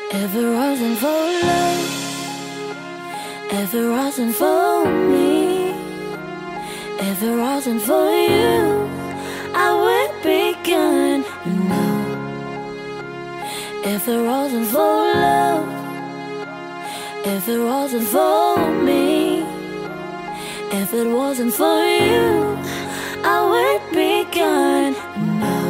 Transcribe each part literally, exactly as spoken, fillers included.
If it wasn't for love, if it wasn't for me, if it wasn't for you, I would be gone now. If it wasn't for love, if it wasn't for me, if it wasn't for you, I would be gone now.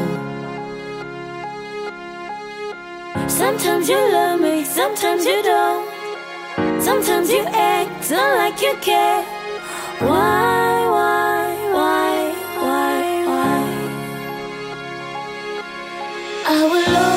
Sometimes you love me, sometimes you don't. Sometimes you act not like you care. Why, why, why, why, why? I will always